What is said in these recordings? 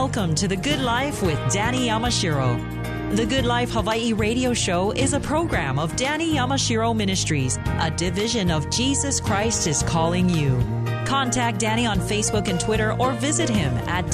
Welcome to The Good Life with Danny Yamashiro. The Good Life Hawaii radio show is a program of Danny Yamashiro Ministries, a division of Jesus Christ is Calling You. Contact Danny on Facebook and Twitter or visit him at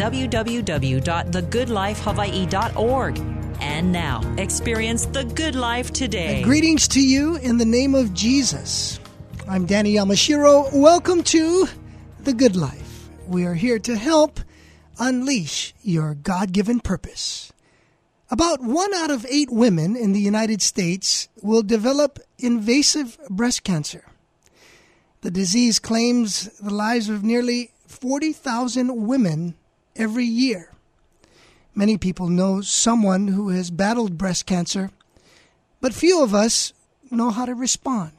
www.thegoodlifehawaii.org. And now, experience the good life today. And greetings to you in the name of Jesus. I'm Danny Yamashiro. Welcome to The Good Life. We are here to help unleash your God-given purpose. About 1 out of 8 women in the United States will develop invasive breast cancer. The disease claims the lives of nearly 40,000 women every year. Many people know someone who has battled breast cancer, but few of us know how to respond.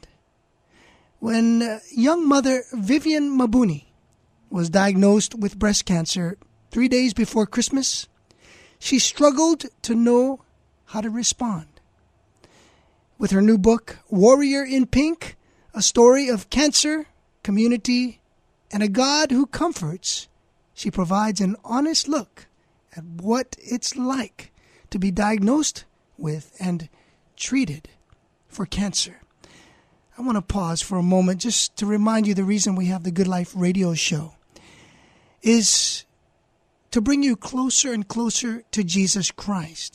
When young mother Vivian Mabuni was diagnosed with breast cancer 3 days before Christmas, she struggled to know how to respond. With her new book, Warrior in Pink, a story of cancer, community, and a God who comforts, she provides an honest look at what it's like to be diagnosed with and treated for cancer. I want to pause for a moment just to remind you the reason we have the Good Life radio show is to bring you closer and closer to Jesus Christ.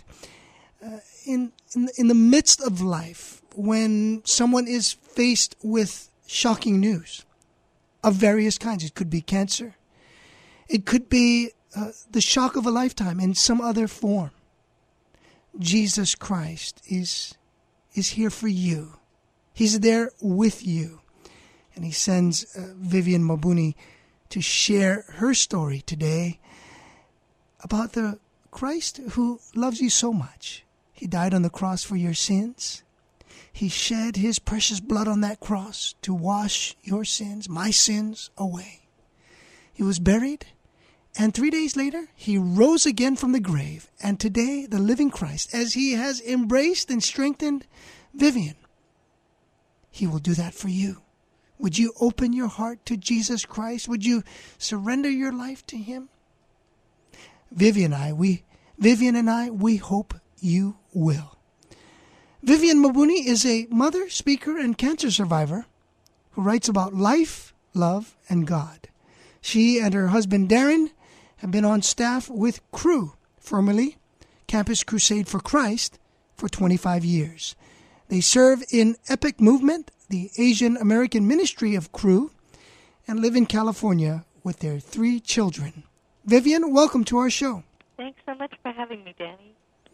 In the midst of life, when someone is faced with shocking news of various kinds, it could be cancer, it could be the shock of a lifetime in some other form. Jesus Christ is here for you. He's there with you. And he sends Vivian Mabuni to share her story today about the Christ who loves you so much. He died on the cross for your sins. He shed his precious blood on that cross to wash your sins, my sins, away. He was buried, and 3 days later, he rose again from the grave. And today, the living Christ, as he has embraced and strengthened Vivian, he will do that for you. Would you open your heart to Jesus Christ? Would you surrender your life to him? Vivian and I, we hope you will. Vivian Mabuni is a mother, speaker, and cancer survivor who writes about life, love, and God. She and her husband Darren have been on staff with Cru, formerly Campus Crusade for Christ, for 25 years. They serve in Epic Movement, the Asian American ministry of Cru, and live in California with their 3 children. Vivian, welcome to our show. Thanks so much for having me, Danny.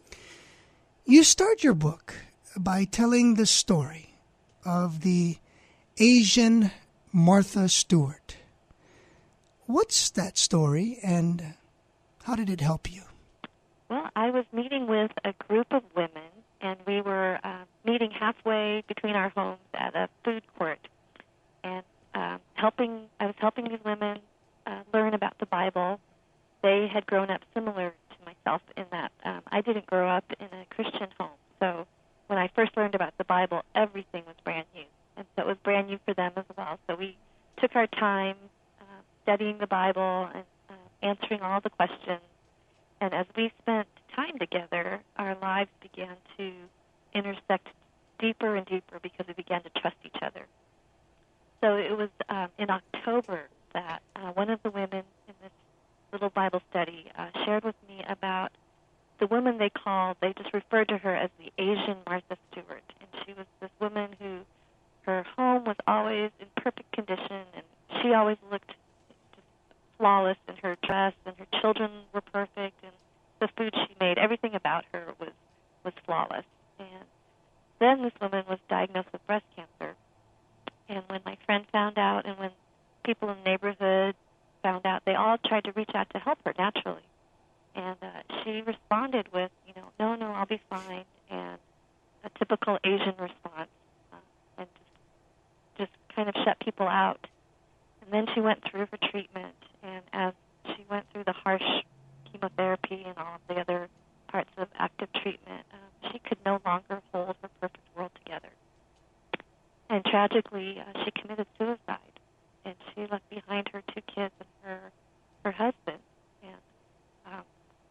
You start your book by telling the story of the Asian Martha Stewart. What's that story, and how did it help you? Well, I was meeting with a group of women, and we were meeting halfway between our homes at a food court, and I was helping these women learn about the Bible. They had grown up similar to myself in that I didn't grow up in a Christian home. So when I first learned about the Bible, everything was brand new. And so it was brand new for them as well. So we took our time studying the Bible and answering all the questions. And as we spent time together, our lives began to intersect deeper and deeper because we began to trust each other. So it was in October that one of the women in this little Bible study shared with me about the woman they just referred to her as the Asian Martha Stewart. And she was this woman who, her home was always in perfect condition, and she always looked just flawless in her dress, and her children were perfect, and the food she made, everything about her was flawless. And then this woman was diagnosed with breast cancer. And when my friend found out, and when people in the neighborhood found out, they all tried to reach out to help her naturally. And she responded with, no, I'll be fine, and a typical Asian response, and just kind of shut people out. And then she went through her treatment, and as she went through the harsh chemotherapy and all of the other parts of active treatment, she could no longer hold her perfect world together. And tragically, she committed suicide. And she left behind her 2 kids and her husband. And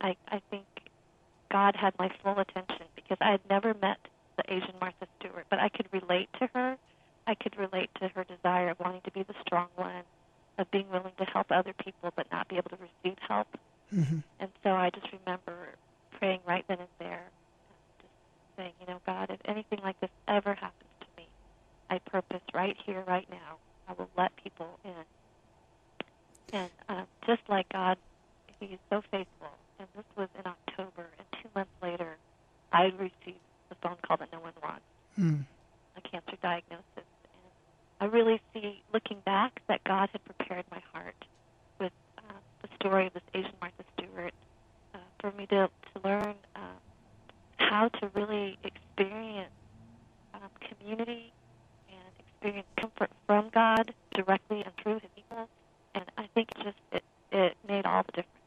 I think God had my full attention because I had never met the Asian Martha Stewart, but I could relate to her. I could relate to her desire of wanting to be the strong one, of being willing to help other people but not be able to receive help. Mm-hmm. And so I just remember praying right then and there, just saying, God, if anything like this ever happens to me, I purpose right here, right now, I will let people in. And just like God, He is so faithful. And this was in October, and 2 months later, I received the phone call that no one wants, a cancer diagnosis. And I really see, looking back, that God had prepared my heart with the story of this Asian Martha Stewart for me to learn how to really experience community and experience comfort from God directly and through His people. And I think it made all the difference.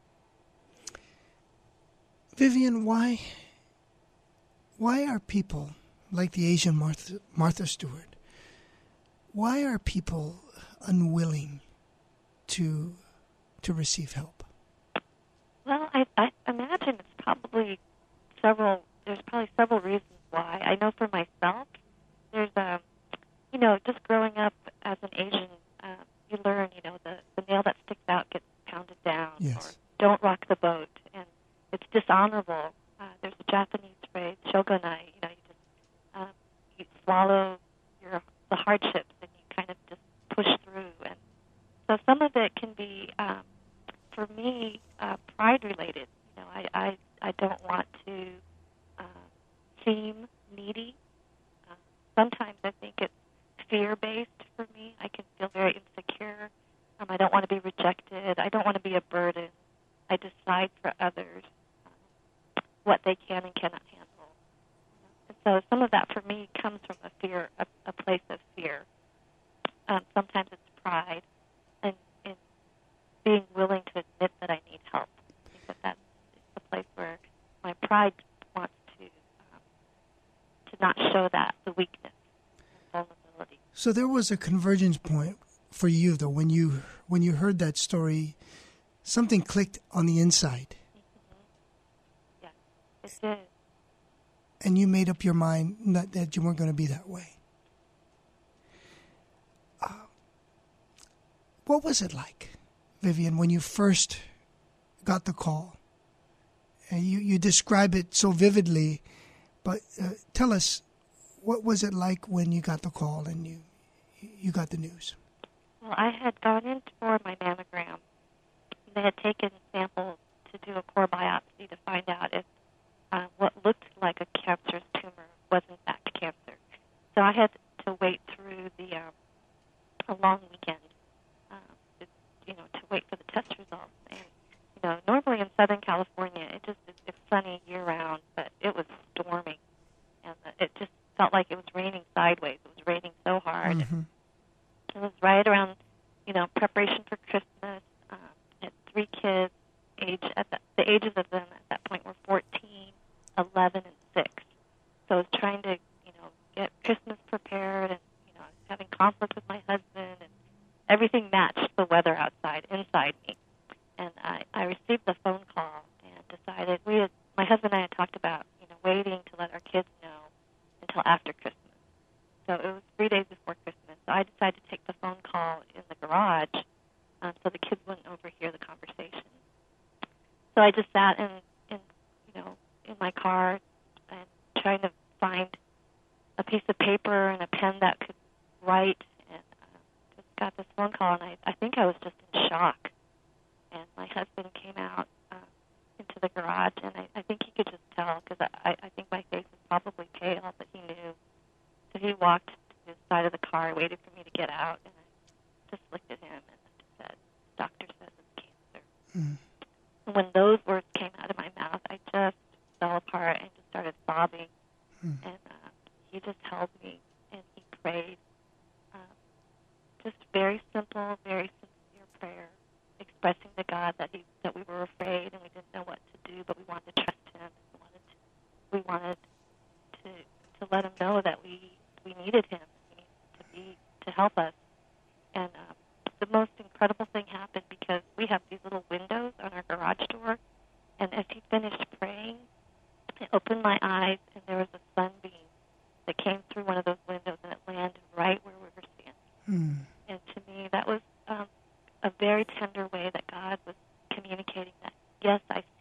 Vivian, why are people like the Asian Martha Stewart, why are people unwilling to receive help? Well, I imagine there's probably several reasons why. I know for myself, there's just growing up as an Asian, you learn, the nail that sticks out gets pounded down, Yes. or don't rock the boat, and it's dishonorable. There's a Japanese phrase, shogunai. You swallow the hardships and you kind of just push through. And so some of it can be, for me, pride related. I don't want to seem needy. Sometimes I think it's fear based for me. I can feel very insecure. I don't want to be rejected. I don't want to be a burden. I decide for others what they can and cannot handle. And so some of that for me comes from a place of fear. Sometimes it's pride and being willing to admit that I need help. I think that's the place where my pride wants to not show that, the weakness and vulnerability. So there was a convergence point for you, though, when you heard that story, something clicked on the inside. Mm-hmm. Yeah, it did. And you made up your mind that you weren't going to be that way. What was it like, Vivian, when you first got the call? And you describe it so vividly, but tell us, what was it like when you got the call and you got the news? Well, I had gone in for my mammogram. They had taken samples to do a core biopsy to find out if what looked like a cancerous tumor was in fact cancer. So I had to wait through a long weekend, to wait for the test results. And normally in Southern California, it's sunny year round, but it was storming, and it just felt like it was raining sideways. It was raining so hard. Mm-hmm. It was right around, preparation for Christmas. I had 3 kids. The ages of them at that point were 14, 11, and 6. So I was trying to, get Christmas prepared, and I was having conflict with my husband, and everything matched the weather outside, inside me. And I received the phone call and decided my husband and I had talked about, waiting to let our kids know until after Christmas. So it was 3 days before Christmas. So I decided to take the phone call in the garage so the kids wouldn't overhear the conversation. So I just sat in my car and trying to find a piece of paper and a pen that could write, and just got this phone call, and I think I was just in shock. And my husband came out into the garage, and I think he could just tell, because I think my face was probably pale, but he knew. So he walked to the side of the car, waited for me to get out, and I just looked at him and said, "Doctor says it's cancer." Mm. And when those words came out of my mouth, I just fell apart and just started sobbing. Mm. And he just held me, and he prayed. Just very simple, very sincere prayer, expressing to God that we were afraid and we didn't know what to do, but we wanted to trust Him. We wanted to let Him know that we needed Him. We needed to help us. And the most incredible thing happened because we have these little windows on our garage door, and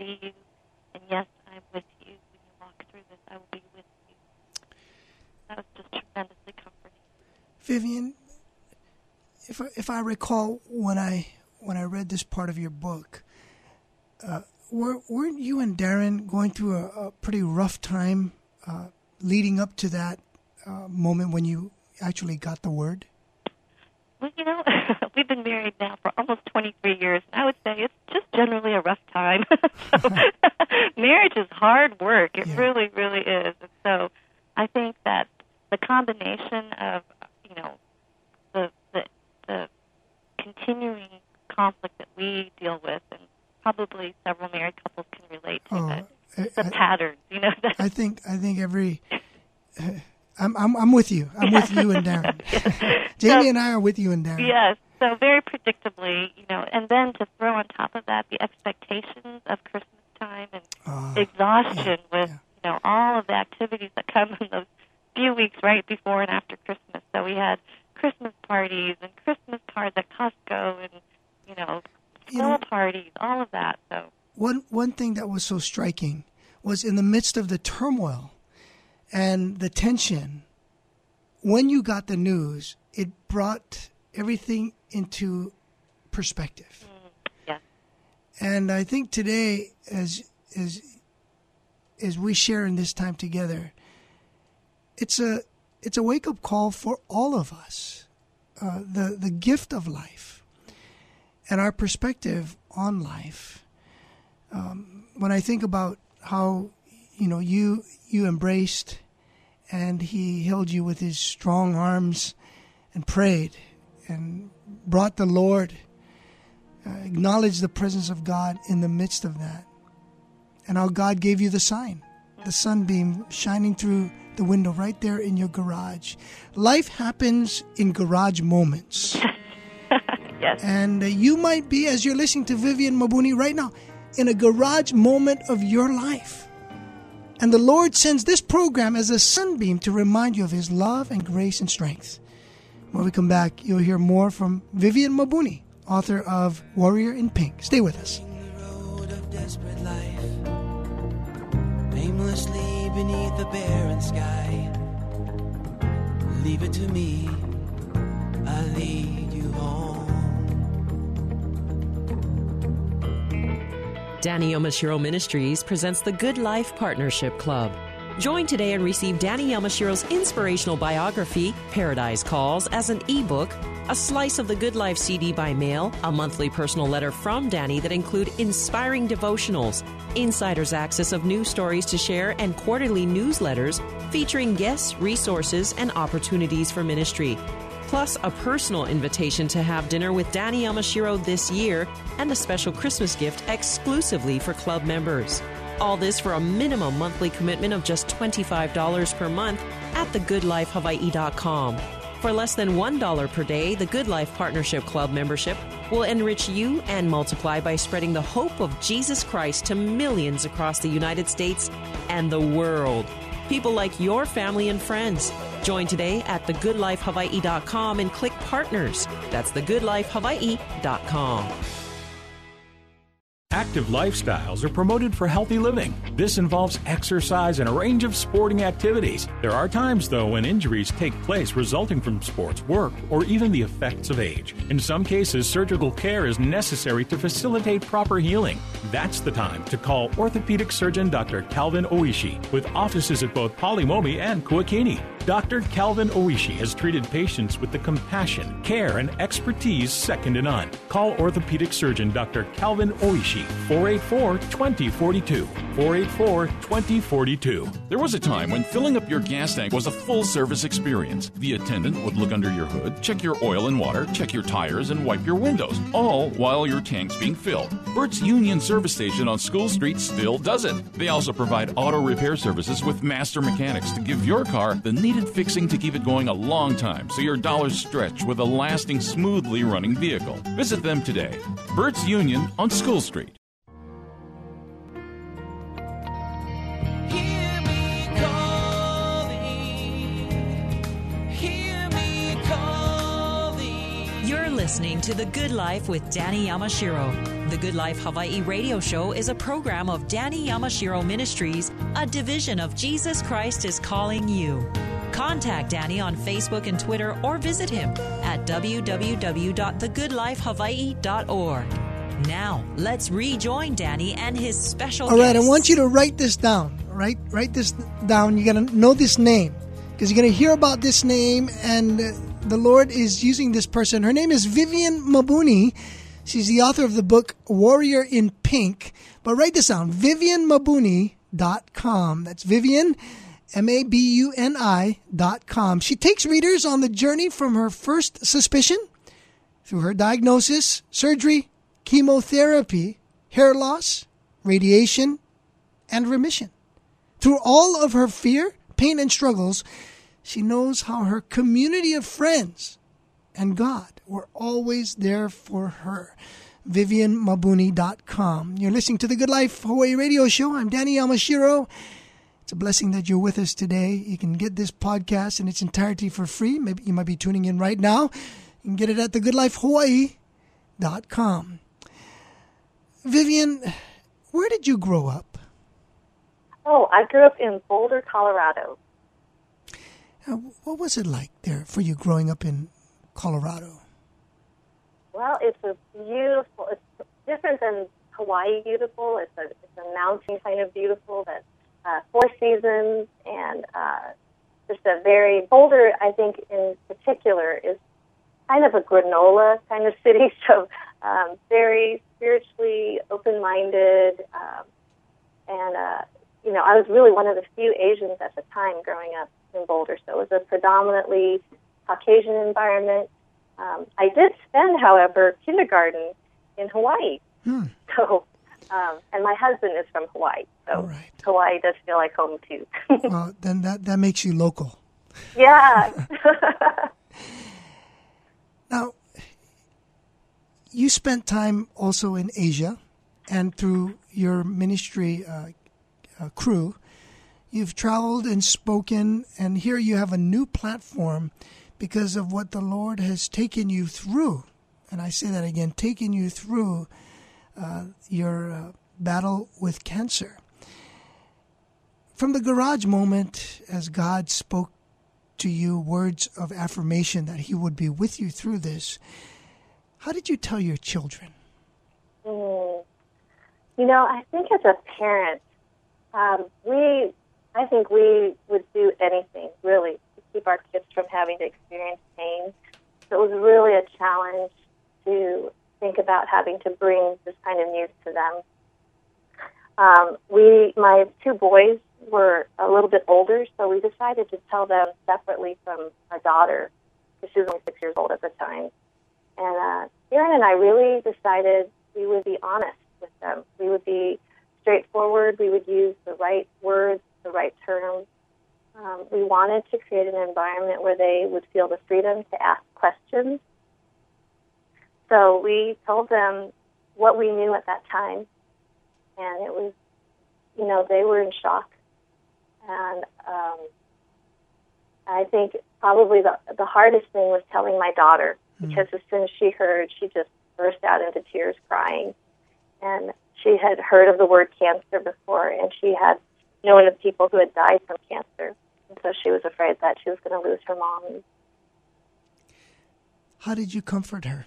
see you. And yes, I'm with you. When you walk through this, I will be with you. That was just tremendously comforting. Vivian, if I recall when I read this part of your book, weren't you and Darren going through a pretty rough time leading up to that moment when you actually got the word? Well, we've been married now for almost 23 years, and I would say it's just generally a rough time. So, marriage is hard work. It really, really is. And so I think that the combination of, the continuing conflict that we deal with, and probably several married couples can relate to the patterns, That I think every... I'm with you. I'm with you and Darren. Yes. Jamie and I are with you and Darren. Yes. So very predictably, and then to throw on top of that the expectations of Christmas time and exhaustion with, all of the activities that come in those few weeks right before and after Christmas. So we had Christmas parties and Christmas cards at Costco and, school parties, all of that. So one thing that was so striking was in the midst of the turmoil and the tension, when you got the news, it brought everything into perspective. Yeah. And I think today, as we share in this time together, it's a wake-up call for all of us. The gift of life and our perspective on life. When I think about how you embraced and he held you with his strong arms and prayed and brought the Lord, acknowledged the presence of God in the midst of that, and how God gave you the sign, the sunbeam shining through the window right there in your garage. Life happens in garage moments. Yes. And you might be, as you're listening to Vivian Mabuni right now, in a garage moment of your life. And the Lord sends this program as a sunbeam to remind you of His love and grace and strength. When we come back, you'll hear more from Vivian Mabuni, author of Warrior in Pink. Stay with us. The road of desperate life, aimlessly beneath the barren sky. Leave it to me, I'll lead you home. Danny Yamashiro Ministries presents the Good Life Partnership Club. Join today and receive Danny Yamashiro's inspirational biography, Paradise Calls, as an ebook, a slice of the Good Life CD by mail, a monthly personal letter from Danny that include inspiring devotionals, insider's access of news stories to share, and quarterly newsletters featuring guests, resources, and opportunities for ministry. Plus a personal invitation to have dinner with Danny Yamashiro this year and a special Christmas gift exclusively for club members. All this for a minimum monthly commitment of just $25 per month at thegoodlifehawaii.com. For less than $1 per day, the Good Life Partnership Club membership will enrich you and multiply by spreading the hope of Jesus Christ to millions across the United States and the world. People like your family and friends. Join today at thegoodlifehawaii.com and click Partners. That's thegoodlifehawaii.com. Active lifestyles are promoted for healthy living. This involves exercise and a range of sporting activities. There are times, though, when injuries take place resulting from sports, work, or even the effects of age. In some cases, surgical care is necessary to facilitate proper healing. That's the time to call orthopedic surgeon Dr. Calvin Oishi, with offices at both Palimomi and Kuakini. Dr. Calvin Oishi has treated patients with the compassion, care, and expertise second to none. Call orthopedic surgeon Dr. Calvin Oishi, 484-2042, 484-2042. There was a time when filling up your gas tank was a full-service experience. The attendant would look under your hood, check your oil and water, check your tires, and wipe your windows, all while your tank's being filled. Bert's Union Service Station on School Street still does it. They also provide auto repair services with master mechanics to give your car the needed fixing to keep it going a long time so your dollars stretch with a lasting, smoothly running vehicle. Visit them today. Bert's Union on School Street. Hear me calling, hear me calling. You're listening listening to The Good Life with Danny Yamashiro. The Good Life Hawaii radio show is a program of Danny Yamashiro Ministries, a division of Jesus Christ is Calling You. Contact Danny on Facebook and Twitter or visit him at www.thegoodlifehawaii.org. Now, let's rejoin Danny and his special All right, guests. I want you to write this down. Write this down. You're going to know this name because you're going to hear about this name, and the Lord is using this person. Her name is Vivian Mabuni. She's the author of the book Warrior in Pink. But write this down, VivianMabuni.com. That's Vivian, Mabuni.com. She takes readers on the journey from her first suspicion through her diagnosis, surgery, chemotherapy, hair loss, radiation, and remission. Through all of her fear, pain, and struggles, she knows how her community of friends and God were always there for her. VivianMabuni.com. You're listening to the Good Life Hawaii radio show. I'm Danny Yamashiro. It's a blessing that you're with us today. You can get this podcast in its entirety for free. Maybe you might be tuning in right now. You can get it at thegoodlifehawaii.com. Vivian, where did you grow up? Oh, I grew up in Boulder, Colorado. What was it like there for you growing up in Colorado? Well, it's a beautiful, it's different than Hawaii beautiful. It's a mountain kind of beautiful that 4 seasons and just a very, Boulder, I think in particular, is kind of a granola kind of city, so very spiritually open-minded, and I was really one of the few Asians at the time growing up in Boulder, so it was a predominantly Caucasian environment. I did spend, however, kindergarten in Hawaii. So, and my husband is from Hawaii, so right. Hawaii does feel like home too. Well, then that makes you local. Yeah. Now, you spent time also in Asia, and through your ministry crew, you've traveled and spoken, and here you have a new platform because of what the Lord has taken you through. And I say that again, taken you through your battle with cancer. From the garage moment, as God spoke to you words of affirmation that He would be with you through this, how did you tell your children? I think as a parent, I think we would do anything, really, to keep our kids from having to experience pain. So it was really a challenge to think about having to bring this kind of news to them. My 2 boys were a little bit older, so we decided to tell them separately from our daughter, because she was only 6 years old at the time. And Aaron and I really decided we would be honest with them. We would be straightforward. We would use the right words, the right terms. We wanted to create an environment where they would feel the freedom to ask questions. So we told them what we knew at that time, and it was, they were in shock. And I think probably the hardest thing was telling my daughter, because as soon as she heard, she just burst out into tears crying. And she had heard of the word cancer before, and she had known of people who had died from cancer. And so she was afraid that she was going to lose her mom. How did you comfort her?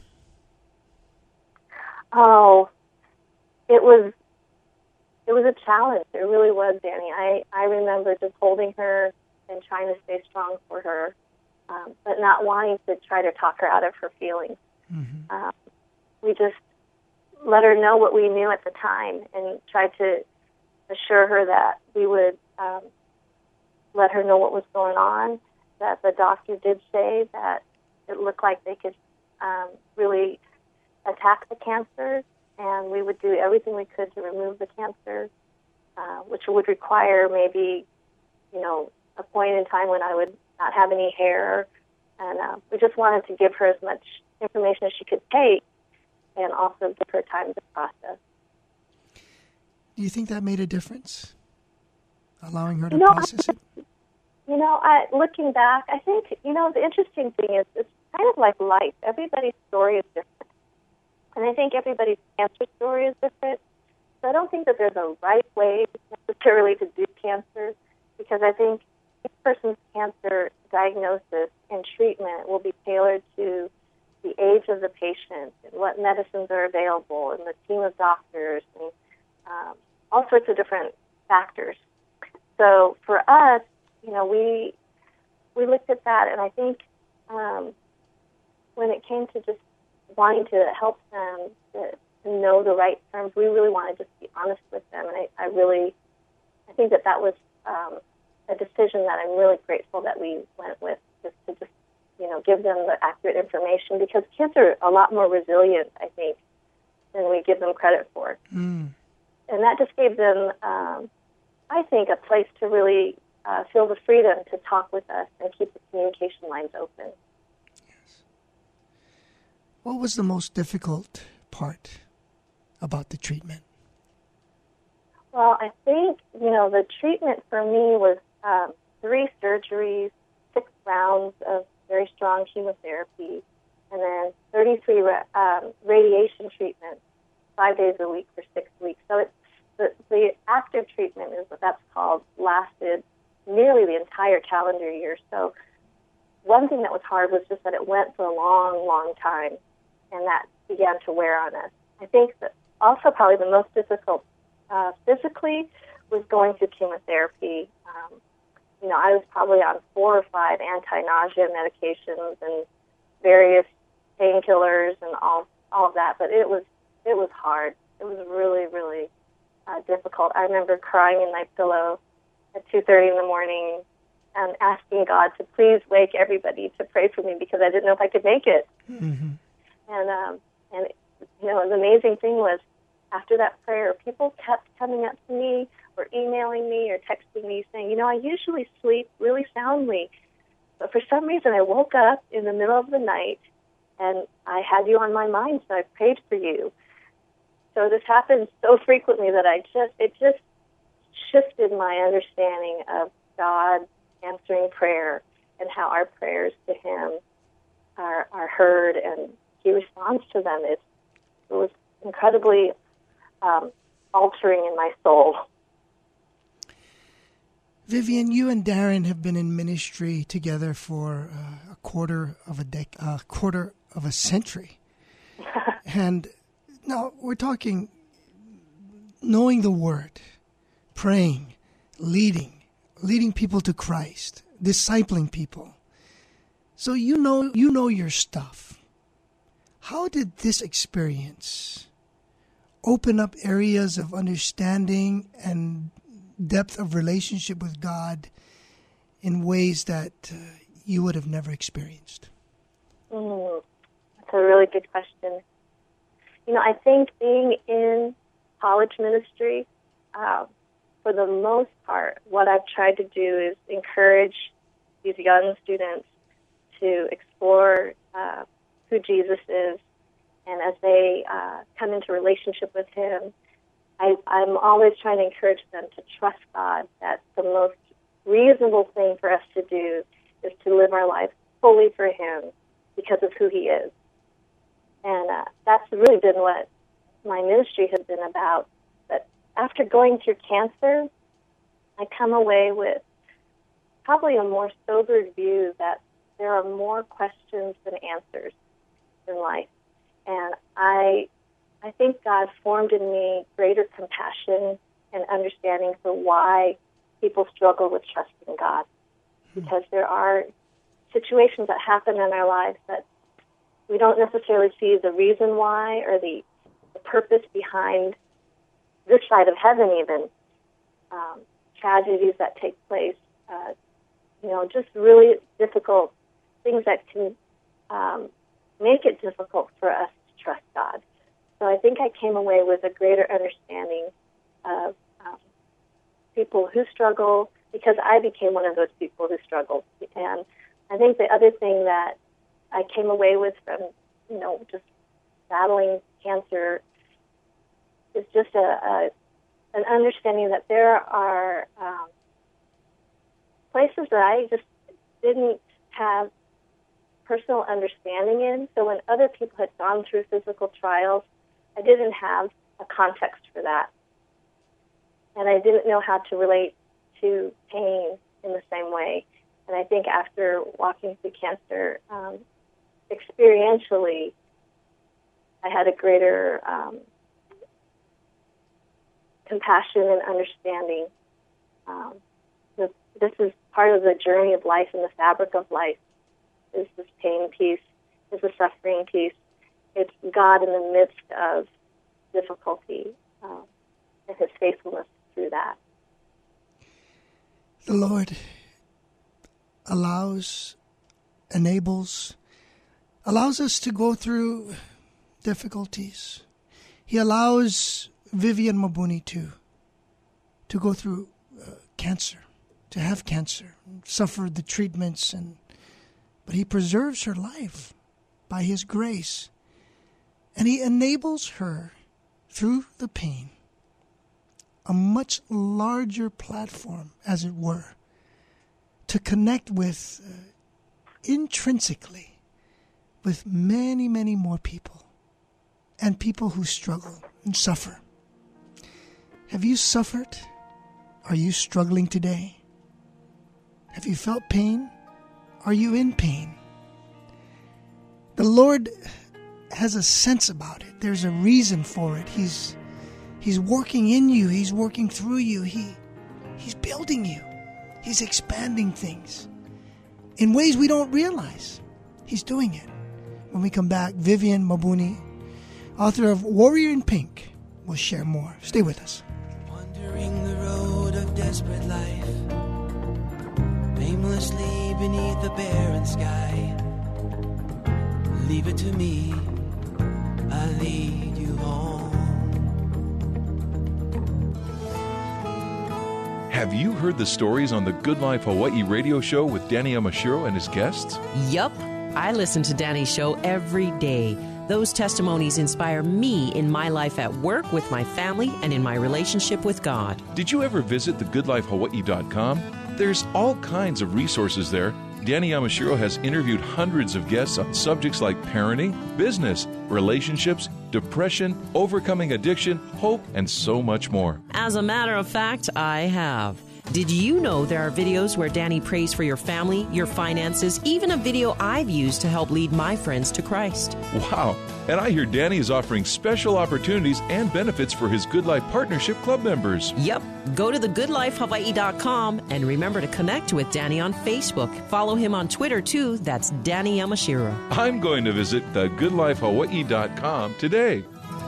Oh, it was a challenge. It really was, Danny. I remember just holding her and trying to stay strong for her, but not wanting to try to talk her out of her feelings. Mm-hmm. We just let her know what we knew at the time and tried to assure her that we would let her know what was going on, that the doctor did say that it looked like they could really attack the cancer, and we would do everything we could to remove the cancer, which would require maybe, a point in time when I would not have any hair. And we just wanted to give her as much information as she could take and also give her time to process. Do you think that made a difference, allowing her to process it? Looking back, I think, the interesting thing is kind of like life. Everybody's story is different. And I think everybody's cancer story is different. So I don't think that there's a right way necessarily to do cancer, because I think each person's cancer diagnosis and treatment will be tailored to the age of the patient and what medicines are available and the team of doctors and all sorts of different factors. So for us, we looked at that, and I think when it came to just wanting to help them to know the right terms, we really wanted to just be honest with them, and I think that was a decision that I'm really grateful that we went with, just to give them the accurate information, because kids are a lot more resilient, I think, than we give them credit for. And that just gave them, I think, a place to really feel the freedom to talk with us and keep the communication lines open. Yes. What was the most difficult part about the treatment? Well, I think, the treatment for me was 3 surgeries, 6 rounds of very strong chemotherapy, and then 33 radiation treatments, 5 days a week for 6 weeks. So the active treatment, is what that's called, lasted nearly the entire calendar year. So one thing that was hard was just that it went for a long, long time, and that began to wear on us. I think that also probably the most difficult physically was going through chemotherapy. I was probably on 4 or 5 anti-nausea medications and various painkillers and all of that, but it was hard. It was really, really difficult. I remember crying in my pillow at 2:30 in the morning and asking God to please wake everybody to pray for me, because I didn't know if I could make it. Mm-hmm. And the amazing thing was, after that prayer, people kept coming up to me or emailing me or texting me saying, I usually sleep really soundly, but for some reason I woke up in the middle of the night and I had you on my mind, so I prayed for you. So this happens so frequently that it just shifted my understanding of God answering prayer and how our prayers to Him are heard and He responds to them. It was incredibly altering in my soul. Vivian, you and Darren have been in ministry together for a quarter of a century. And now we're talking knowing the Word, praying, leading people to Christ, discipling people. So you know your stuff. How did this experience open up areas of understanding and depth of relationship with God in ways that you would have never experienced? That's a really good question. I think being in college ministry, for the most part, what I've tried to do is encourage these young students to explore who Jesus is, and as they come into relationship with Him, I'm always trying to encourage them to trust God, that the most reasonable thing for us to do is to live our lives fully for Him because of who He is. And that's really been what my ministry has been about. But after going through cancer, I come away with probably a more sobered view that there are more questions than answers in life. And I think God formed in me greater compassion and understanding for why people struggle with trusting God. Because there are situations that happen in our lives that we don't necessarily see the reason why or the purpose behind this side of heaven even. Tragedies that take place, just really difficult things that can make it difficult for us to trust God. So I think I came away with a greater understanding of people who struggle, because I became one of those people who struggled. And I think the other thing that I came away with from, just battling cancer is just an understanding that there are places that I just didn't have personal understanding in. So when other people had gone through physical trials, I didn't have a context for that. And I didn't know how to relate to pain in the same way. And I think after walking through cancer, experientially, I had a greater compassion and understanding. This is part of the journey of life and the fabric of life, is this pain piece, is the suffering piece. It's God in the midst of difficulty and his faithfulness through that. The Lord allows us to go through difficulties. He allows Vivian Mabuni to go through cancer, to have cancer, suffer the treatments, but he preserves her life by his grace. And he enables her, through the pain, a much larger platform, as it were, to connect with, intrinsically, with many, many more people, and people who struggle and suffer. Have you suffered? Are you struggling today? Have you felt pain? Are you in pain? The Lord has a sense about it. There's a reason for it. He's working in you. He's working through you. He's building you. He's expanding things in ways we don't realize. He's doing it. When we come back, Vivian Mabuni, author of Warrior in Pink, will share more. Stay with us. Wandering the road of desperate life, aimlessly beneath the barren sky. Leave it to me, I'll lead you home. Have you heard the stories on the Good Life Hawaii radio show with Danny Yamashiro and his guests? Yup. I listen to Danny's show every day. Those testimonies inspire me in my life at work, with my family, and in my relationship with God. Did you ever visit thegoodlifehawaii.com? There's all kinds of resources there. Danny Yamashiro has interviewed hundreds of guests on subjects like parenting, business, relationships, depression, overcoming addiction, hope, and so much more. As a matter of fact, I have. Did you know there are videos where Danny prays for your family, your finances, even a video I've used to help lead my friends to Christ? Wow. And I hear Danny is offering special opportunities and benefits for his Good Life Partnership Club members. Yep. Go to thegoodlifehawaii.com and remember to connect with Danny on Facebook. Follow him on Twitter, too. That's Danny Yamashiro. I'm going to visit thegoodlifehawaii.com today.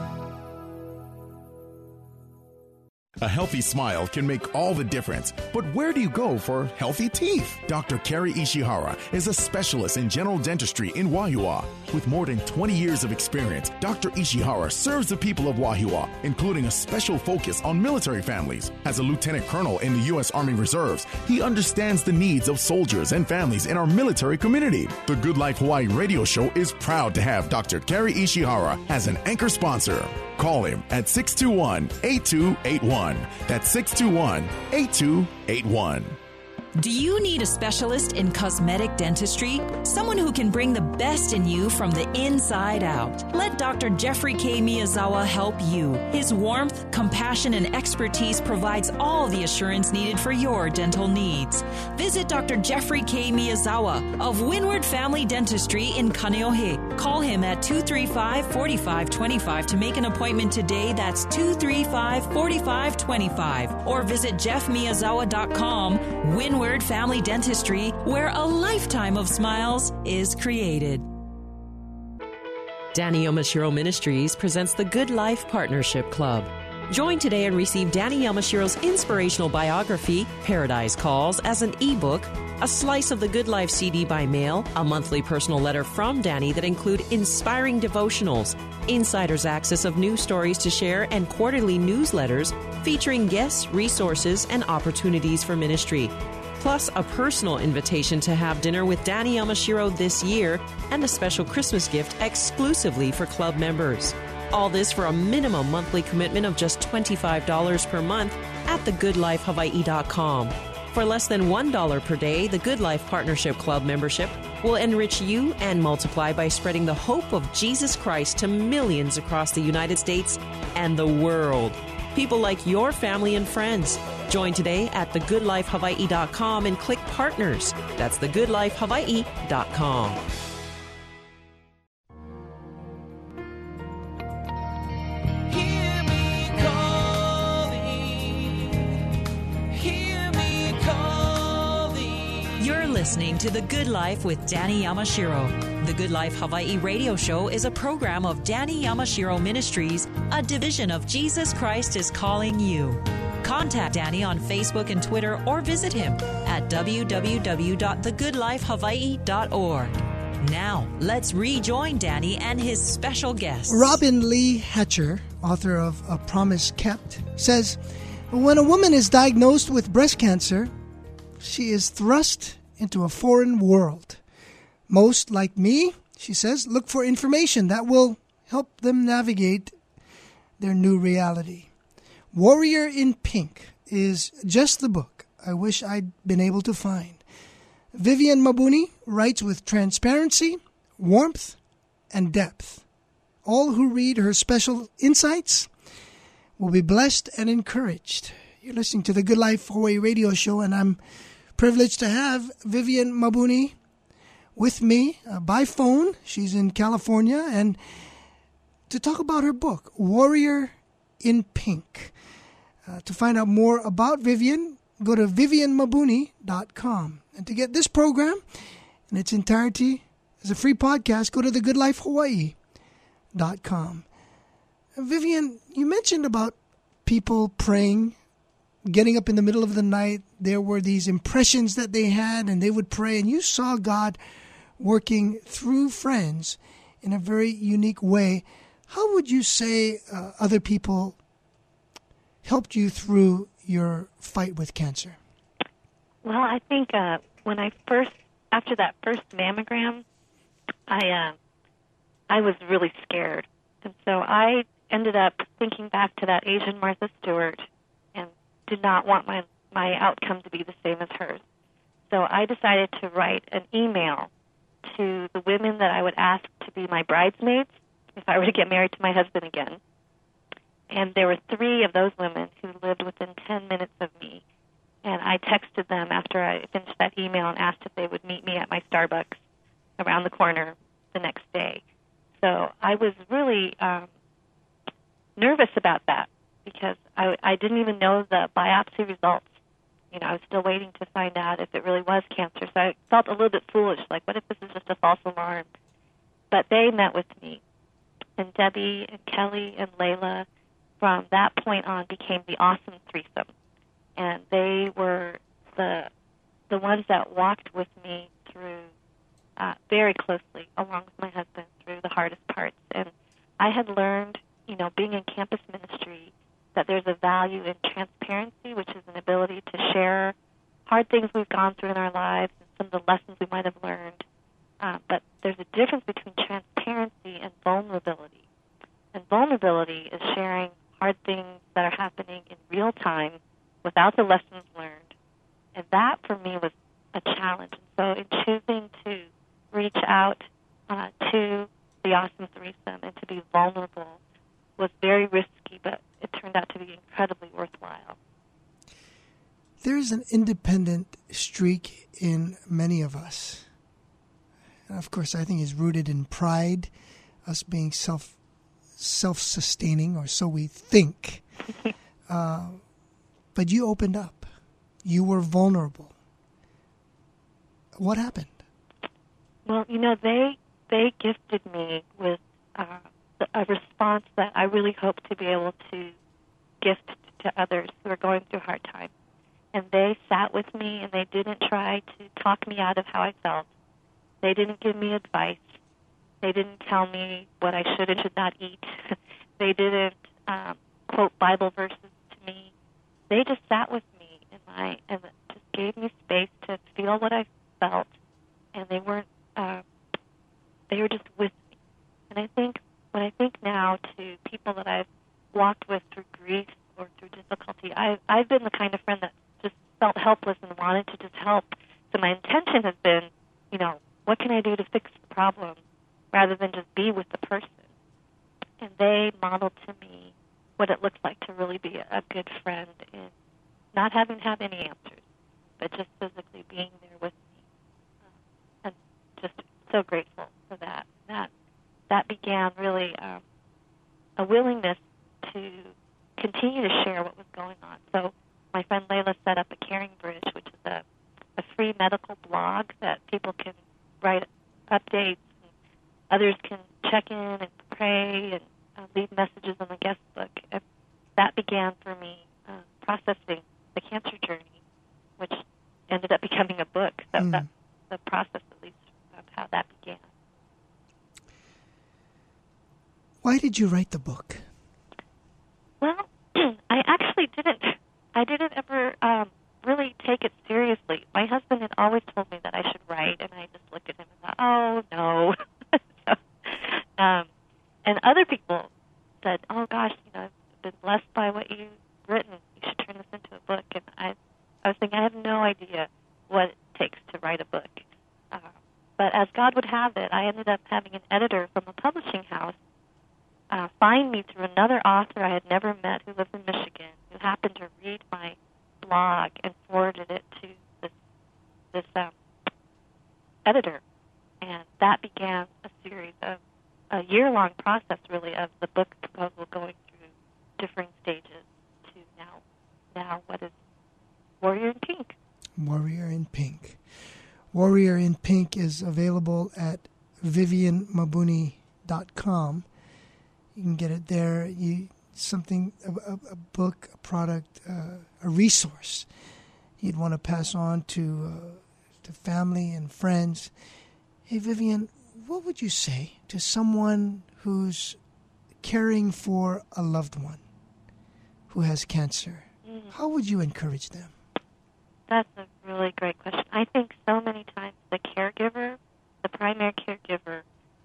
A healthy smile can make all the difference. But where do you go for healthy teeth? Dr. Kerry Ishihara is a specialist in general dentistry in Wahiawa. With more than 20 years of experience, Dr. Ishihara serves the people of Wahiawa, including a special focus on military families. As a lieutenant colonel in the U.S. Army Reserves, he understands the needs of soldiers and families in our military community. The Good Life Hawaii radio show is proud to have Dr. Kerry Ishihara as an anchor sponsor. Call him at 621-8281. That's 621-8281. Do you need a specialist in cosmetic dentistry? Someone who can bring the best in you from the inside out. Let Dr. Jeffrey K. Miyazawa help you. His warmth, compassion, and expertise provides all the assurance needed for your dental needs. Visit Dr. Jeffrey K. Miyazawa of Windward Family Dentistry in Kaneohe. Call him at 235-4525 to make an appointment today. That's 235-4525. Or visit jeffmiyazawa.com. Windward Family Dentistry, where a lifetime of smiles is created. Danny Yamashiro Ministries presents the Good Life Partnership Club. Join today and receive Danny Yamashiro's inspirational biography, Paradise Calls, as an ebook, a slice of the Good Life CD by mail, a monthly personal letter from Danny that include inspiring devotionals, insider's access of news stories to share, and quarterly newsletters featuring guests, resources, and opportunities for ministry. Plus, a personal invitation to have dinner with Danny Yamashiro this year and a special Christmas gift exclusively for club members. All this for a minimum monthly commitment of just $25 per month at thegoodlifehawaii.com. For less than $1 per day, the Good Life Partnership Club membership will enrich you and multiply by spreading the hope of Jesus Christ to millions across the United States and the world. People like your family and friends. Join today at thegoodlifehawaii.com and click Partners. That's thegoodlifehawaii.com. Listening to The Good Life with Danny Yamashiro. The Good Life Hawaii radio show is a program of Danny Yamashiro Ministries, a division of Jesus Christ is Calling You. Contact Danny on Facebook and Twitter or visit him at www.thegoodlifehawaii.org. Now, let's rejoin Danny and his special guest. Robin Lee Hatcher, author of A Promise Kept, says, when a woman is diagnosed with breast cancer, she is thrust into a foreign world. Most, like me, she says, look for information that will help them navigate their new reality. Warrior in Pink is just the book I wish I'd been able to find. Vivian Mabuni writes with transparency, warmth, and depth. All who read her special insights will be blessed and encouraged. You're listening to the Good Life Hawaii radio show, and I'm privileged to have Vivian Mabuni with me by phone. She's in California, and to talk about her book, Warrior in Pink. To find out more about Vivian, go to vivianmabuni.com. And to get this program in its entirety as a free podcast, go to thegoodlifehawaii.com. Vivian, you mentioned about people praying, getting up in the middle of the night. There were these impressions that they had, and they would pray, and you saw God working through friends in a very unique way. How would you say other people helped you through your fight with cancer? Well, I think after that first mammogram, I was really scared. And so I ended up thinking back to that Asian Martha Stewart and did not want my outcome to be the same as hers. So I decided to write an email to the women that I would ask to be my bridesmaids if I were to get married to my husband again. And there were 3 of those women who lived within 10 minutes of me. And I texted them after I finished that email and asked if they would meet me at my Starbucks around the corner the next day. So I was really nervous about that because I didn't even know the biopsy results. You know, I was still waiting to find out if it really was cancer. So I felt a little bit foolish, like, what if this is just a false alarm? But they met with me. And Debbie and Kelly and Layla, from that point on, became the awesome threesome. And they were the ones that walked with me through very closely, along with my husband, through the hardest parts. And I had learned, you know, being in campus ministry, that there's a value in transparency, which is an ability to share hard things we've gone through in our lives and some of the lessons we might have learned. But there's a difference between transparency and vulnerability. And vulnerability is sharing hard things that are happening in real time without the lessons learned. And that, for me, was a challenge. And so in choosing to reach out to the awesome threesome and to be vulnerable was very risky, but it turned out to be incredibly worthwhile. There's an independent streak in many of us. And of course, I think it's rooted in pride, us being self-sustaining, or so we think. But you opened up. You were vulnerable. What happened? Well, you know, they gifted me with a response that I really hope to be able to gift to others who are going through hard times. And they sat with me, and they didn't try to talk me out of how I felt. They didn't give me advice. They didn't tell me what I should and should not eat. They didn't quote Bible verses to me. They just sat with me, and just gave me space to feel what I felt. And they weren't. They were just with me. And I think when I think now to people that I've walked with through grief or through difficulty, I've been the kind of friend that's just felt helpless and wanted to just help. So my intention has been, what can I do to fix the problem rather than just be with the person? And they modeled to me what it looks like to really be a good friend in not having to have any answers, but just physically being there with me. And just so grateful for that. That began really a willingness to continue to share what was going on. So my friend Layla set up a Caring Bridge, which is a free medical blog that people can write updates, and others can check in and pray and leave messages on the guest book. And that began for me processing the cancer journey, which ended up becoming a book. So that's the process, at least, of how that began. Why did you write the book? Well, I actually didn't. I didn't ever really take it seriously. My husband had always told me that I should write, and I just looked at him and thought, oh, no. And other people said, oh, gosh, I've been blessed by what you've written. You should turn this into a book. And I was thinking, I have no idea what it takes to write a book. But as God would have it, I ended up having an editor from a publishing house find me through another author I had never met who lived in Michigan, who happened to read my blog and forwarded it to this editor. And that began a series of a year-long process, really, of the book proposal going through differing stages to now what is Warrior in Pink. Warrior in Pink. Warrior in Pink is available at vivianmabuni.com. You can get it there. A book, a product, a resource you'd want to pass on to family and friends. Hey, Vivian, what would you say to someone who's caring for a loved one who has cancer? How would you encourage them? That's a really great question. I think so many times the caregiver, the primary caregiver,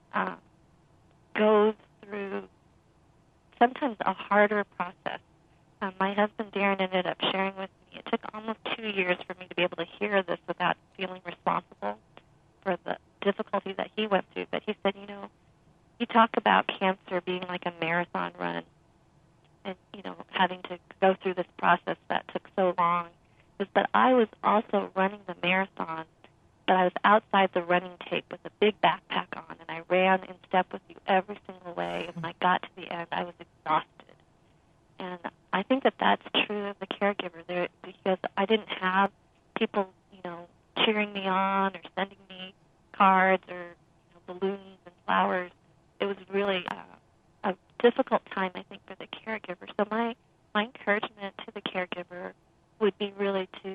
goes through sometimes a harder process. My husband, Darren, ended up sharing with me, it took almost 2 years for me to be able to hear this without feeling responsible for the difficulty that he went through. But he said, you talk about cancer being like a marathon run and, having to go through this process that took so long, is that I was also running the marathon, but I was outside the running tape with a big backpack on, and I ran in step with you every single way, and when I got to the end, I was exhausted. And I think that that's true of the caregiver there, because I didn't have people, cheering me on or sending me cards or balloons and flowers. It was really a difficult time, I think, for the caregiver. So my encouragement to the caregiver would be really to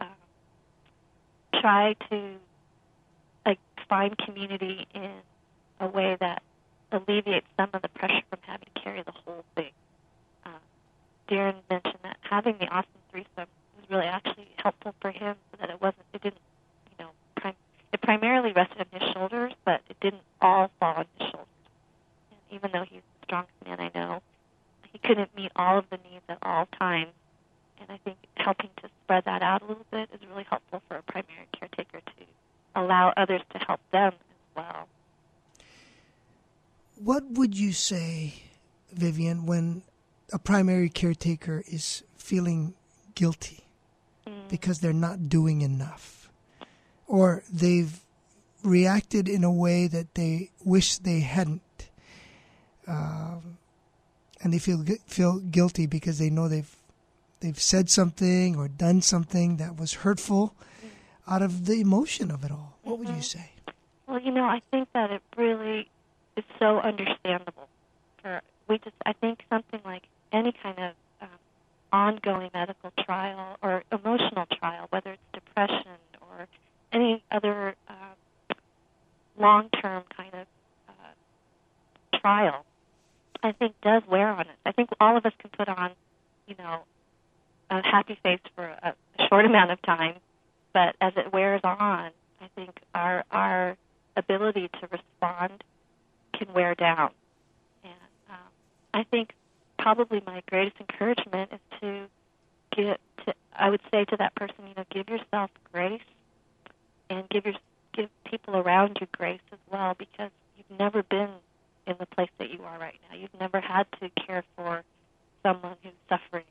try to find community in a way that alleviates some of the pressure from having to carry the whole thing. Darren mentioned that having the awesome threesome was really actually helpful for him, so that it didn't, it primarily rested on his shoulders, but it didn't all fall on his shoulders. And even though he's the strongest man I know, he couldn't meet all of the needs at all times. And I think helping to spread that out a little bit is really helpful for a primary caretaker to allow others to help them as well. What would you say, Vivian, when a primary caretaker is feeling guilty because they're not doing enough, or they've reacted in a way that they wish they hadn't, and they feel guilty because they know they've said something or done something that was hurtful out of the emotion of it all? What would you say? Well, I think that it really is so understandable. I think something like any kind of ongoing medical trial or emotional trial, whether it's depression or any other long-term kind of trial, I think does wear on us. I think all of us can put on, a happy face for a short amount of time, but as it wears on, I think our ability to respond can wear down. And I think probably my greatest encouragement is to I would say to that person, give yourself grace and give people around you grace as well, because you've never been in the place that you are right now. You've never had to care for someone who's suffering.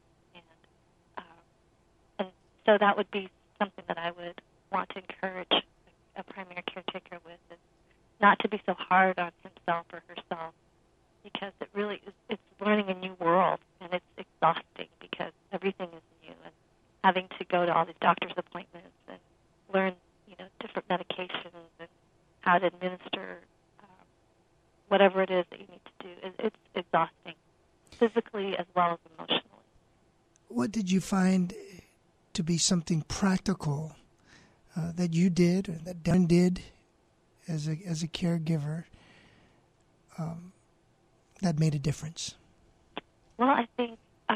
And so that would be something that I would want to encourage a primary caretaker with, is not to be so hard on himself or herself, because it really is, it's learning a new world, and it's exhausting because everything is new, and having to go to all these doctor's appointments and learn, different medications and how to administer whatever it is that you need to do. It's exhausting, physically as well as emotionally. What did you find to be something practical that you did, or that Dan did as a caregiver, that made a difference? Well, I think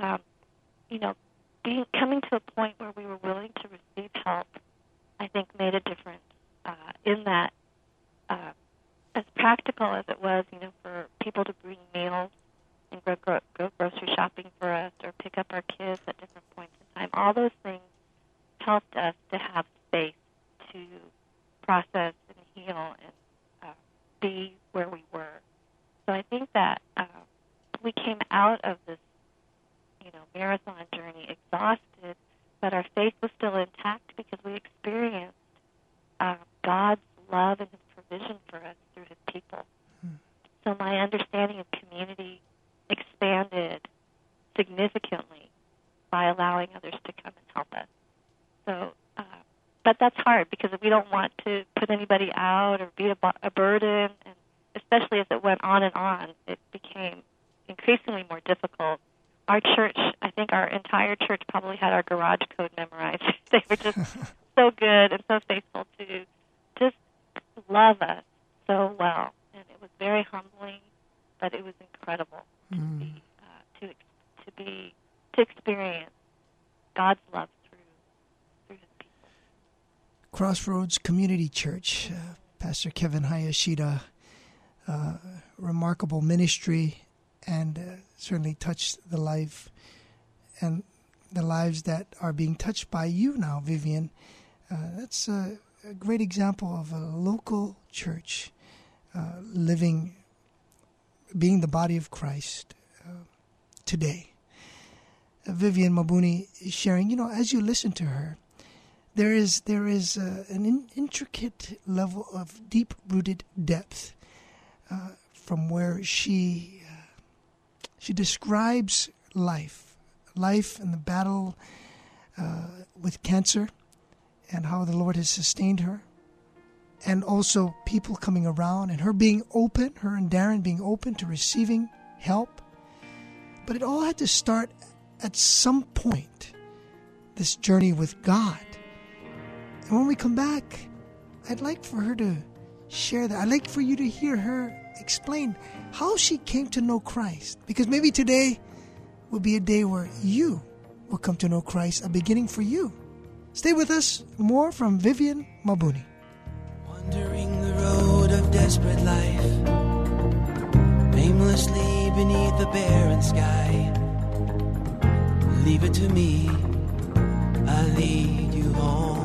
coming to a point where we were willing to receive help, I think made a difference. In that, as practical as it was, for people to bring meals and go grocery shopping for us, or pick up our kids at different points in time, all those things helped us to have space to process and heal and be where we were. So I think that we came out of this, marathon journey exhausted, but our faith was still intact because we experienced God's love and His provision for us through His people. So my understanding of community expanded significantly by allowing others to come and help us. So, but that's hard, because we don't want to put anybody out or be a burden, and especially as it went on and on, it became increasingly more difficult. Our church, I think our entire church probably had our garage code memorized. They were just so good and so faithful to just love us so well. And it was very humbling, but it was incredible to experience God's love through His people. Crossroads Community Church, Pastor Kevin Hayashida, remarkable ministry, and certainly touched the life and the lives that are being touched by you now, Vivian. That's a great example of a local church being the body of Christ today. Vivian Mabuni is sharing, as you listen to her, there is an intricate level of deep-rooted depth from where she describes life and the battle with cancer, and how the Lord has sustained her, and also people coming around, and her and Darren being open to receiving help. But it all had to start at some point, this journey with God. And when we come back, I'd like for her to share that. I'd like for you to hear her explain how she came to know Christ, because maybe today will be a day where you will come to know Christ, a beginning for you. Stay with us. More from Vivian Mabuni. Wandering the road of desperate life, aimlessly beneath the barren sky. Leave it to me, I'll lead you home.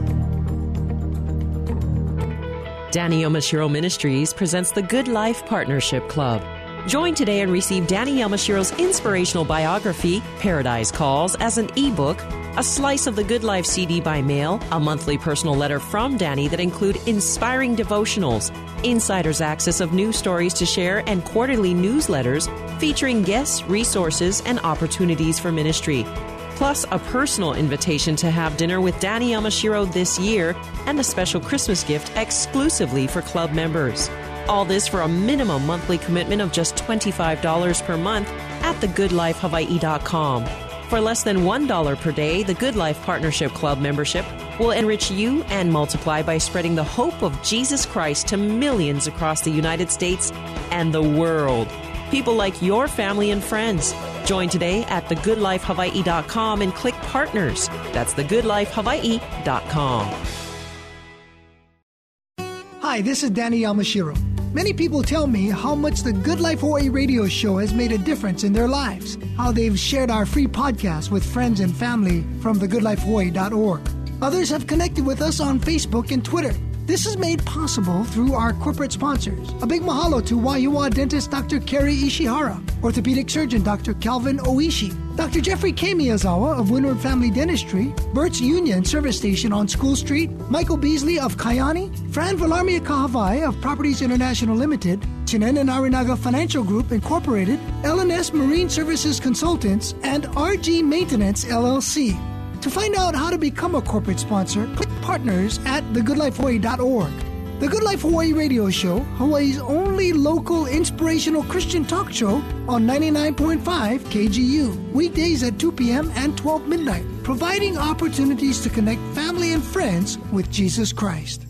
Danny Yamashiro Ministries presents the Good Life Partnership Club. Join today and receive Danny Yamashiro's inspirational biography, Paradise Calls, as an ebook, a slice of the Good Life CD by mail, a monthly personal letter from Danny that include inspiring devotionals, insider's access of news stories to share, and quarterly newsletters featuring guests, resources, and opportunities for ministry. Plus, a personal invitation to have dinner with Danny Yamashiro this year, and a special Christmas gift exclusively for club members. All this for a minimum monthly commitment of just $25 per month at thegoodlifehawaii.com. For less than $1 per day, the Good Life Partnership Club membership will enrich you and multiply by spreading the hope of Jesus Christ to millions across the United States and the world. People like your family and friends. Join today at thegoodlifehawaii.com and click Partners. That's thegoodlifehawaii.com. Hi, this is Danny Yamashiro. Many people tell me how much the Good Life Hawaii radio show has made a difference in their lives, how they've shared our free podcast with friends and family from thegoodlifehawaii.org. Others have connected with us on Facebook and Twitter. This is made possible through our corporate sponsors. A big mahalo to Waiua dentist Dr. Kerry Ishihara, orthopedic surgeon Dr. Calvin Oishi, Dr. Jeffrey K. Miyazawa of Windward Family Dentistry, Burt's Union Service Station on School Street, Michael Beasley of Kayani, Fran Villarmia Kahavai of Properties International Limited, Chinen and Arinaga Financial Group Incorporated, L&S Marine Services Consultants, and RG Maintenance LLC. To find out how to become a corporate sponsor, click partners at thegoodlifehawaii.org. The Good Life Hawaii radio show, Hawaii's only local inspirational Christian talk show on 99.5 KGU, weekdays at 2 p.m. and 12 midnight, providing opportunities to connect family and friends with Jesus Christ.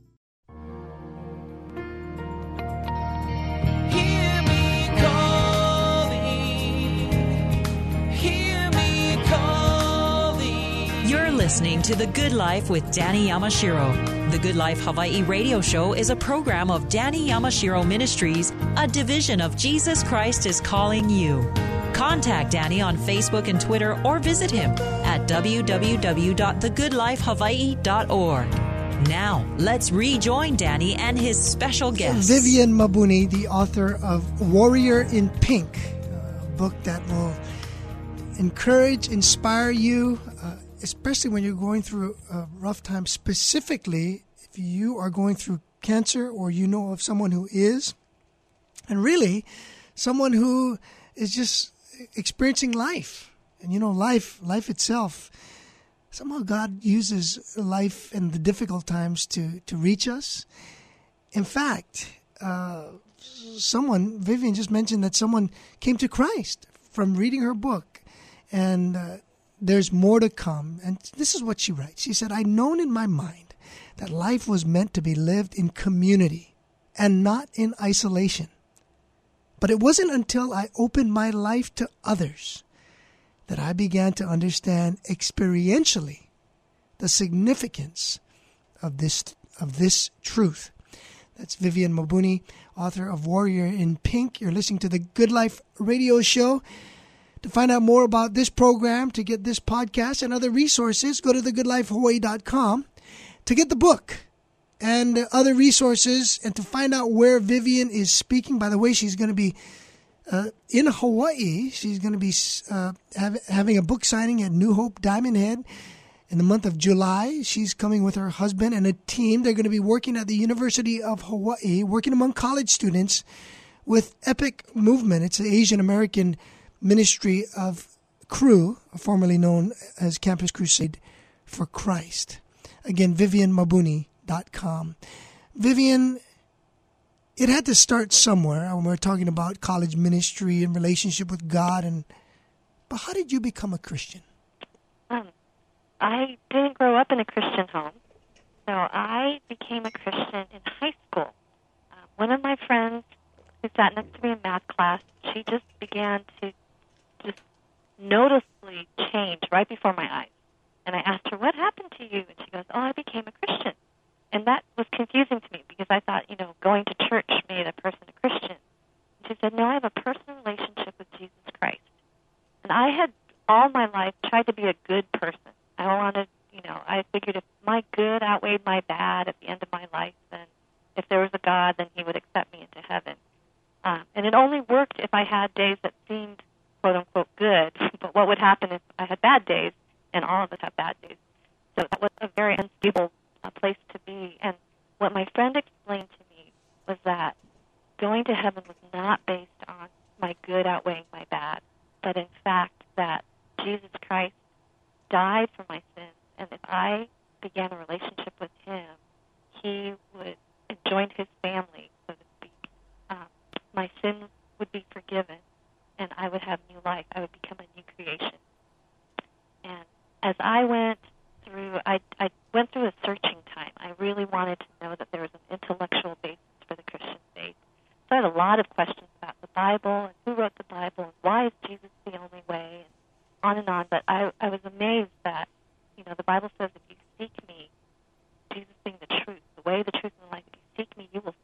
Listening to The Good Life with Danny Yamashiro. The Good Life Hawaii radio show is a program of Danny Yamashiro Ministries, a division of Jesus Christ is Calling You. Contact Danny on Facebook and Twitter or visit him at www.thegoodlifehawaii.org. Now, let's rejoin Danny and his special guest. Vivian Mabuni, the author of Warrior in Pink, a book that will encourage, inspire you, especially when you're going through a rough time, specifically if you are going through cancer or you know of someone who is, and really someone who is just experiencing life. And you know, life itself, somehow God uses life and the difficult times to reach us. In fact, Vivian just mentioned that someone came to Christ from reading her book, and there's more to come. And this is what she writes. She said, I'd known in my mind that life was meant to be lived in community and not in isolation. But it wasn't until I opened my life to others that I began to understand experientially the significance of this truth. That's Vivian Mabuni, author of Warrior in Pink. You're listening to the Good Life radio show. To find out more about this program, to get this podcast and other resources, go to thegoodlifehawaii.com. To get the book and other resources, and to find out where Vivian is speaking. By the way, she's going to be in Hawaii. She's going to be having a book signing at New Hope Diamond Head in the month of July. She's coming with her husband and a team. They're going to be working at the University of Hawaii, working among college students with Epic Movement. It's an Asian American ministry of Cru, formerly known as Campus Crusade for Christ. Again, VivianMabuni.com. Vivian, it had to start somewhere when we're talking about college ministry and relationship with God. But how did you become a Christian? I didn't grow up in a Christian home, so I became a Christian in high school. One of my friends who sat next to me in math class, she just began to noticeably change right before my eyes. And I asked her, what happened to you? And she goes, I became a Christian. And that was confusing to me because I thought, going to church made a person a Christian. And she said, no, I have a personal relationship with Jesus Christ. And I had all my life tried to be a good person. I wanted, I figured if my good outweighed my bad at the end of my life, then if there was a God, then he would accept me into heaven. And it only worked if I had days that seemed quote-unquote good, but what would happen if I had bad days, and all of us have bad days. So that was a very unstable place to be. And what my friend explained to me was that going to heaven was not based on my good outweighing my bad, but in fact that Jesus Christ died for my sins, and if I began a relationship with him, he would join his family, so to speak. My sins would be forgiven, and I would have new life. I would become a new creation. And as I went through, I went through a searching time. I really wanted to know that there was an intellectual basis for the Christian faith. So I had a lot of questions about the Bible, and who wrote the Bible, and why is Jesus the only way, and on and on. But I was amazed that, the Bible says if you seek me, Jesus being the truth, the way, the truth, and the life, if you seek me, you will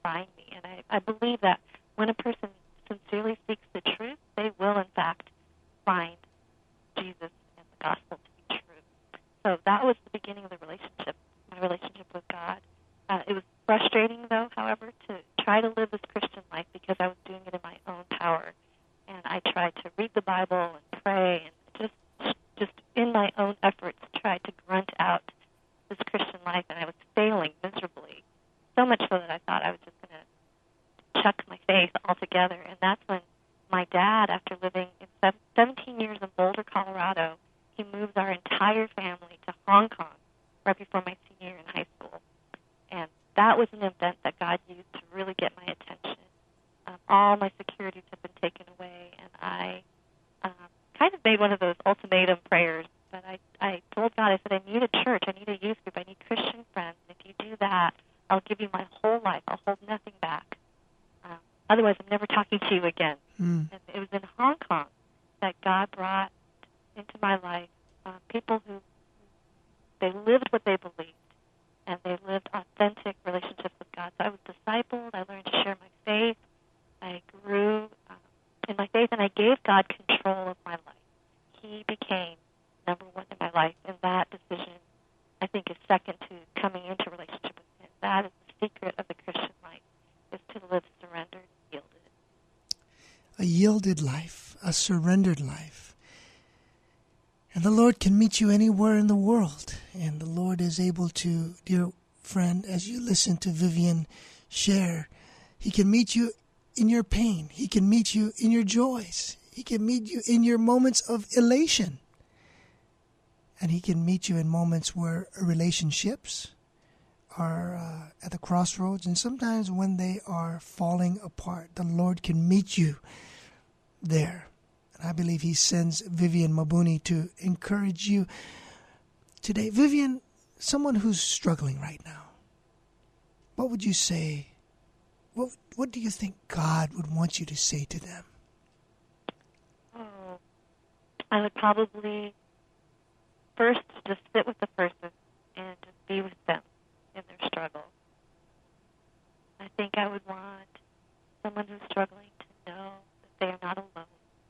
find me. And I believe that when a person sincerely seeks the truth, they will, in fact, find Jesus and the gospel to be true. So that was the beginning of the relationship, my relationship with God. It was frustrating, though, however, to try to live this Christian life because I was doing it in my own power. And I tried to read the Bible and pray and just in my own efforts tried to grunt out this Christian life, and I was failing miserably, so much so that I thought I was just going to chuck my faith altogether. And that's when my dad, after living in 17 years in Boulder, Colorado, he moved our entire family to Hong Kong right before my senior year in high school. And that was an event that God used to really get my attention. All my securities have been taken away, and I kind of made one of those ultimatum prayers. But I told God, I said, I need a church, I need a youth group, I need Christian friends. And if you do that, I'll give you my whole life. I'll hold nothing back. Otherwise, I'm never talking to you again. And it was in Hong Kong that God brought into my life people who they lived what they believed, and they lived authentic relationships with God. So I was discipled. I learned to share my faith. I grew in my faith, and I gave God control of my life. He became number one in my life, and that decision, I think, is second to coming into relationship with Him. That is the secret of the Christian life, is to live surrendered and yielded. A yielded life, a surrendered life. And the Lord can meet you anywhere in the world. And the Lord is able to, dear friend, as you listen to Vivian share, He can meet you in your pain. He can meet you in your joys. He can meet you in your moments of elation. And He can meet you in moments where relationships are at the crossroads. And sometimes when they are falling apart, the Lord can meet you there. And I believe He sends Vivian Mabuni to encourage you today. Vivian, someone who's struggling right now, what would you say? What do you think God would want you to say to them? Oh, I would probably first just sit with the person and just be with them in their struggle. I think I would want someone who's struggling to know that they are not alone.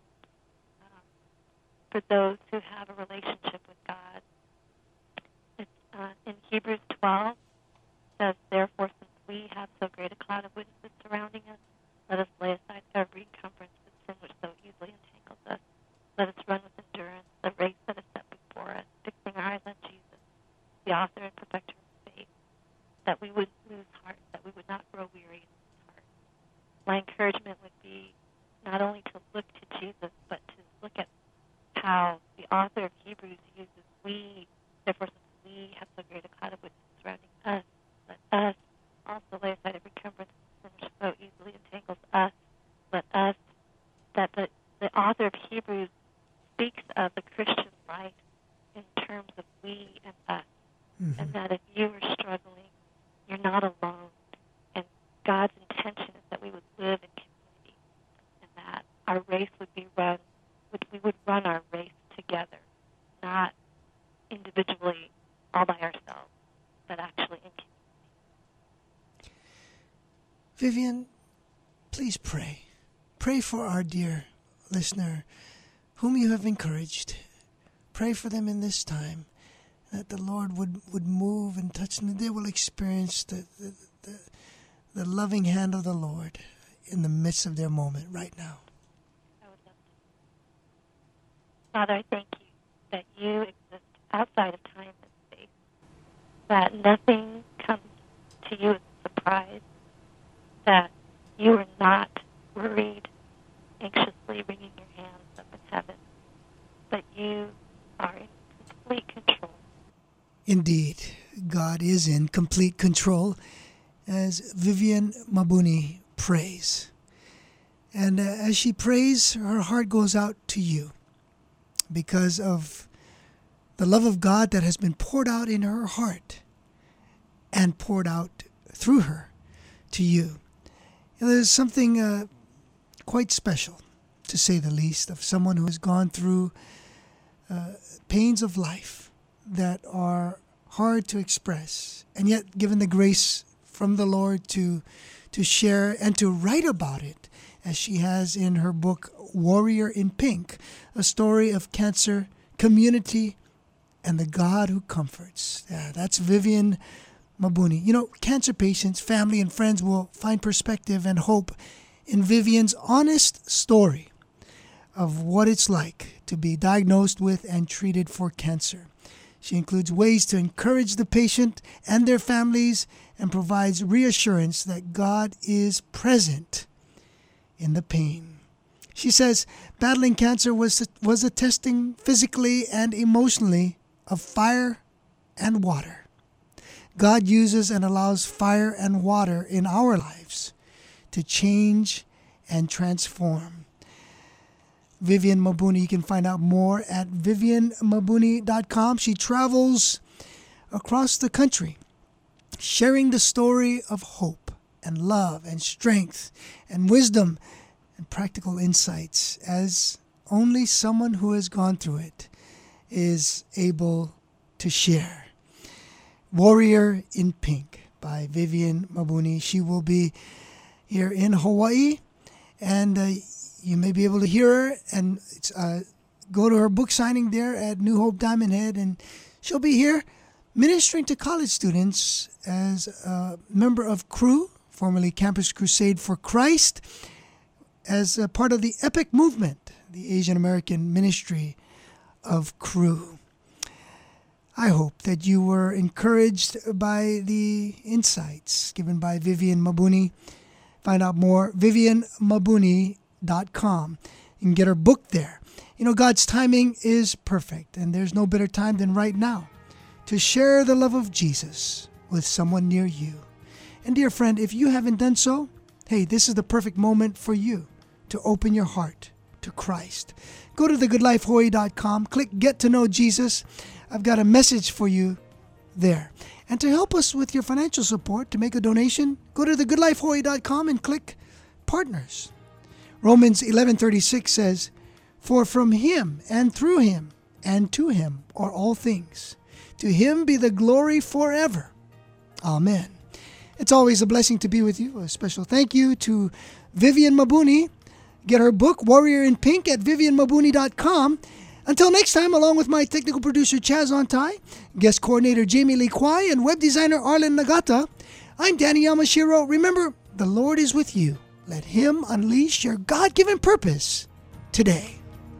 For those who have a relationship with God, it's in Hebrews 12, says, therefore, since we have so great a cloud of witnesses surrounding us, let us lay aside every encumbrance and sin which so easily entangles us. Let us run with endurance the race that is set before us, fixing our eyes on Jesus, the author and perfecter of faith, that we would lose heart, that we would not grow weary in lose heart. My encouragement would be not only to look to Jesus, but to look at how the author of Hebrews uses we, therefore since we have so great a cloud of witnesses surrounding us, let us also lay aside every encumbrance and sin which so easily entangles us. Let us, that the author of Hebrews speaks of the Christian life in terms of we and us. Mm-hmm. And that if you are struggling, you're not alone. And God's intention is that we would live in community, and that our race would be run, we would run our race together, not individually all by ourselves, but actually in community. Vivian, please pray. Pray for our dear listener whom you have encouraged. Pray for them in this time, that the Lord would move and touch them, and they will experience the loving hand of the Lord in the midst of their moment right now. I would love to. Father, I thank you that you exist outside of time and space, that nothing comes to you as a surprise, that you are not worried, anxiously wringing your hands up in heaven, but you are in complete control. Indeed, God is in complete control, as Vivian Mabuni prays. And as she prays, her heart goes out to you because of the love of God that has been poured out in her heart and poured out through her to you. And there's something quite special, to say the least, of someone who has gone through pains of life that are hard to express, and yet given the grace from the Lord to to share and to write about it, as she has in her book, Warrior in Pink, a story of cancer, community, and the God who comforts. Yeah, that's Vivian Mabuni. You know, cancer patients, family, and friends will find perspective and hope in Vivian's honest story of what it's like to be diagnosed with and treated for cancer. She includes ways to encourage the patient and their families and provides reassurance that God is present in the pain. She says battling cancer was a testing physically and emotionally of fire and water. God uses and allows fire and water in our lives to change and transform. Vivian Mabuni, you can find out more at vivianmabuni.com. She travels across the country sharing the story of hope and love and strength and wisdom and practical insights as only someone who has gone through it is able to share. Warrior in Pink by Vivian Mabuni. She will be here in Hawaii, and you may be able to hear her and go to her book signing there at New Hope Diamond Head, and she'll be here ministering to college students as a member of Cru, formerly Campus Crusade for Christ, as a part of the EPIC movement, the Asian American ministry of Cru. I hope that you were encouraged by the insights given by Vivian Mabuni. Find out more, vivianmabuni.com. You can get her book there. You know, God's timing is perfect, and there's no better time than right now to share the love of Jesus with someone near you. And dear friend, if you haven't done so, hey, this is the perfect moment for you to open your heart to Christ. Go to thegoodlifehawaii.com, click Get to Know Jesus. I've got a message for you there. And to help us with your financial support, to make a donation, go to thegoodlifehawaii.com and click Partners. Romans 11:36 says, "For from him and through him and to him are all things. To him be the glory forever. Amen." It's always a blessing to be with you. A special thank you to Vivian Mabuni. Get her book, Warrior in Pink, at vivianmabuni.com. Until next time, along with my technical producer, Chaz Ontai, guest coordinator, Jamie Lee Kwai, and web designer, Arlen Nagata, I'm Danny Yamashiro. Remember, the Lord is with you. Let him unleash your God-given purpose today.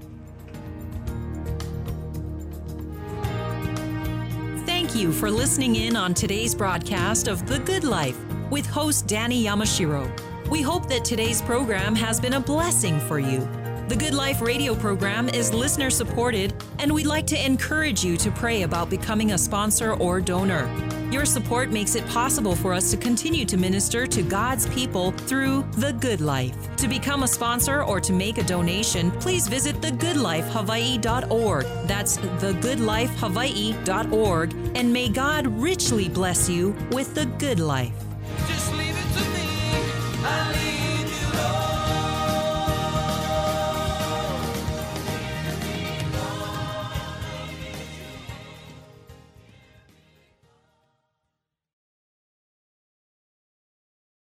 Thank you for listening in on today's broadcast of The Good Life with host Danny Yamashiro. We hope that today's program has been a blessing for you. The Good Life radio program is listener supported, and we'd like to encourage you to pray about becoming a sponsor or donor. Your support makes it possible for us to continue to minister to God's people through The Good Life. To become a sponsor or to make a donation, please visit thegoodlifehawaii.org. That's thegoodlifehawaii.org, and may God richly bless you with the good life.